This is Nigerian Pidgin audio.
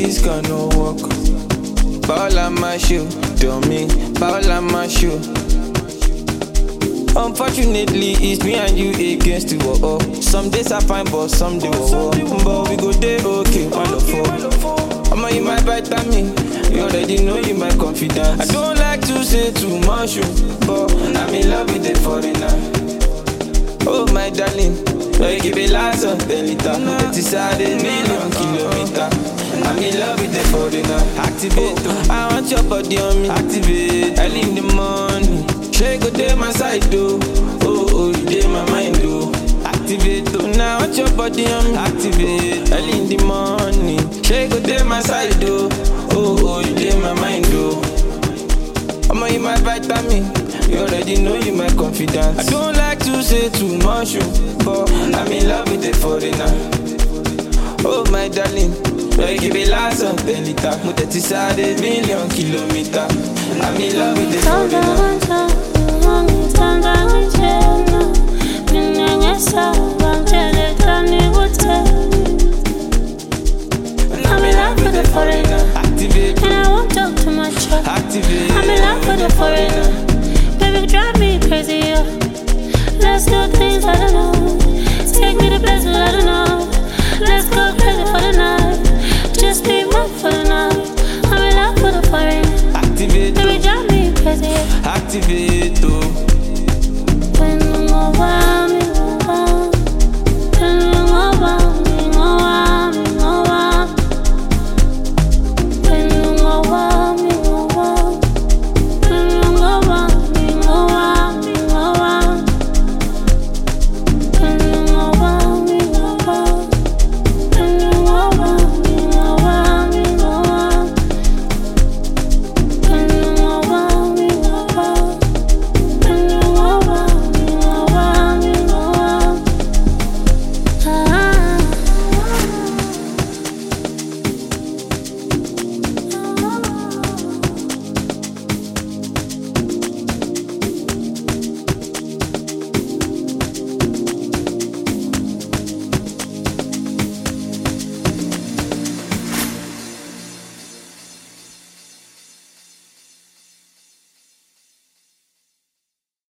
this cannot work. Paola Mashu, tell me, Paola Mashu. Unfortunately, it's me and you against the wall. Some days I find, but some days but we go day okay, wonderful. I'ma you my vitamin. You already know you my confidence. I don't like to say too much, but I'm in love with the foreigner. Oh my darling, no give a lot of 10 liter. It is a million kilometer. I'm in love with the foreigner. Activate, I want your body on me. Activate, early in the morning. Shake go day my side though. Oh, you day my mind though. Activate, now I want your body on me. Activate, early in the morning. Shake go day my side though. Oh, you day my mind though. I'ma you my vitamin. You already know you my confidence. I don't like to say too much, but I'm in love with the foreigner. Oh my darling, no give a lot of 10 liter. It is a million kilometer. I'm in love with the foreigner.